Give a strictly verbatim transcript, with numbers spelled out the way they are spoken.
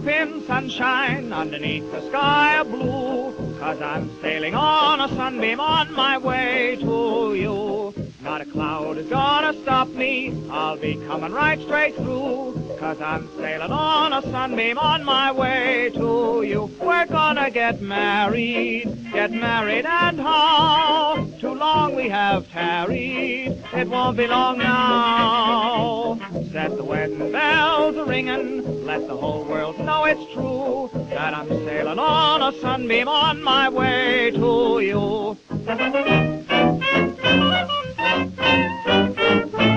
in sunshine underneath the sky of blue, 'cause I'm sailing on a sunbeam on my way to you. Not a cloud is gonna stop me, I'll be coming right straight through, 'cause I'm sailing on a sunbeam on my way to you. We're gonna get married, get married and how? Too long we have tarried, it won't be long now. Set the wedding bells a-ringing, let the whole world know it's true, that I'm sailing on a sunbeam on my way to you.